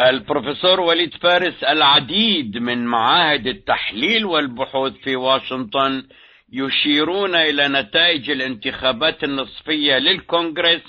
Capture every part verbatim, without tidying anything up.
البروفيسور وليد فارس، العديد من معاهد التحليل والبحوث في واشنطن يشيرون إلى نتائج الانتخابات النصفية للكونغرس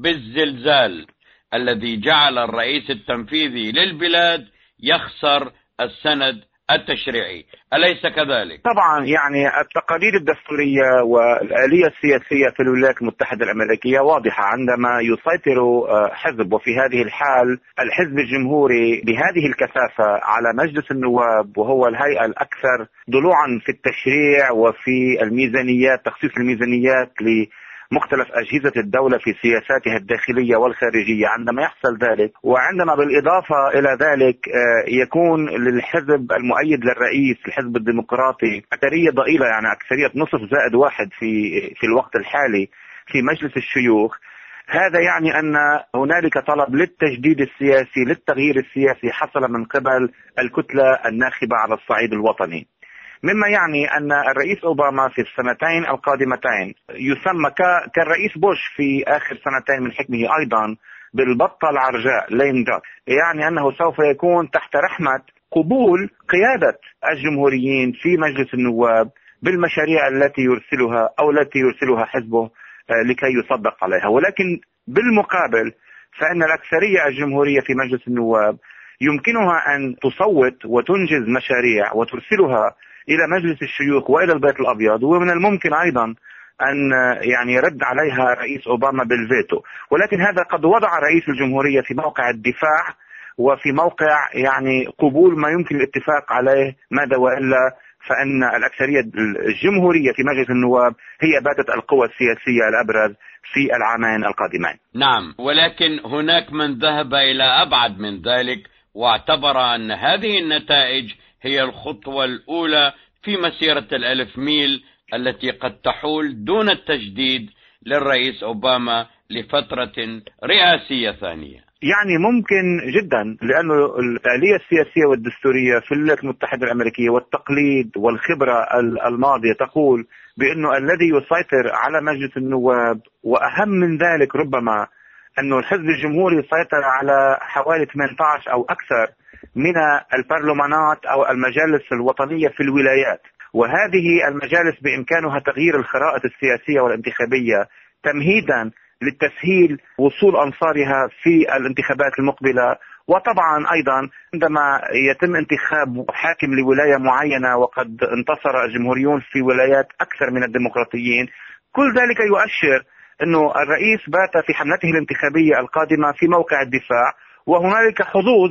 بالزلزال الذي جعل الرئيس التنفيذي للبلاد يخسر السند التشريعي، أليس كذلك؟ طبعا يعني التقاليد الدستورية والآلية السياسية في الولايات المتحدة الأمريكية واضحة. عندما يسيطر حزب، وفي هذه الحال الحزب الجمهوري بهذه الكثافة على مجلس النواب، وهو الهيئة الأكثر ضلوعا في التشريع وفي الميزانيات، تخصيص الميزانيات مختلف أجهزة الدولة في سياساتها الداخلية والخارجية، عندما يحصل ذلك وعندما بالإضافة إلى ذلك يكون للحزب المؤيد للرئيس الحزب الديمقراطي أكثرية ضئيلة، يعني أكثرية نصف زائد واحد في في الوقت الحالي في مجلس الشيوخ، هذا يعني أن هنالك طلب للتجديد السياسي، للتغيير السياسي حصل من قبل الكتلة الناخبة على الصعيد الوطني، مما يعني أن الرئيس أوباما في السنتين القادمتين يسمى كالرئيس بوش في آخر سنتين من حكمه أيضا بالبطة العرجاء لين داك، يعني أنه سوف يكون تحت رحمة قبول قيادة الجمهوريين في مجلس النواب بالمشاريع التي يرسلها أو التي يرسلها حزبه لكي يصدق عليها. ولكن بالمقابل فإن الأكثرية الجمهورية في مجلس النواب يمكنها أن تصوت وتنجز مشاريع وترسلها إلى مجلس الشيوخ وإلى البيت الأبيض، ومن الممكن أيضا أن يعني يرد عليها رئيس أوباما بالفيتو. ولكن هذا قد وضع رئيس الجمهورية في موقع الدفاع وفي موقع يعني قبول ما يمكن الاتفاق عليه، ماذا وإلا فإن الأكثرية الجمهورية في مجلس النواب هي باتت القوى السياسية الأبرز في العامين القادمين. نعم، ولكن هناك من ذهب إلى أبعد من ذلك واعتبر أن هذه النتائج هي الخطوة الأولى في مسيرة الألف ميل التي قد تحول دون التجديد للرئيس أوباما لفترة رئاسية ثانية. يعني ممكن جدا، لأنه الآلية السياسية والدستورية في الولايات المتحدة الأمريكية والتقليد والخبرة الماضية تقول بأنه الذي يسيطر على مجلس النواب، وأهم من ذلك ربما أنه الحزب الجمهوري يسيطر على حوالي ثمانية عشر أو أكثر من البرلمانات أو المجالس الوطنية في الولايات، وهذه المجالس بإمكانها تغيير الخرائط السياسية والانتخابية تمهيدا للتسهيل وصول أنصارها في الانتخابات المقبلة. وطبعا أيضا عندما يتم انتخاب حاكم لولاية معينة وقد انتصر الجمهوريون في ولايات أكثر من الديمقراطيين، كل ذلك يؤشر أنه الرئيس بات في حملته الانتخابية القادمة في موقع الدفاع، وهنالك حظوظ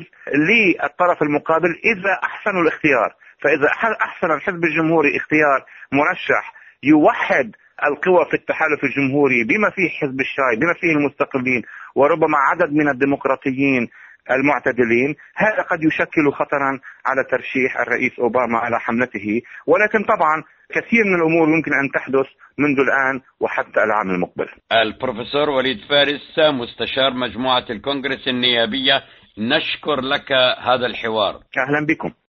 للطرف المقابل إذا أحسنوا الاختيار. فإذا أحسن الحزب الجمهوري اختيار مرشح يوحد القوى في التحالف الجمهوري بما فيه حزب الشاي، بما فيه المستقلين، وربما عدد من الديمقراطيين المعتدلين، هذا قد يشكل خطرا على ترشيح الرئيس أوباما على حملته. ولكن طبعا كثير من الأمور يمكن أن تحدث منذ الآن وحتى العام المقبل. البروفيسور وليد فارس، مستشار مجموعة الكونغرس النيابية، نشكر لك هذا الحوار. أهلا بكم.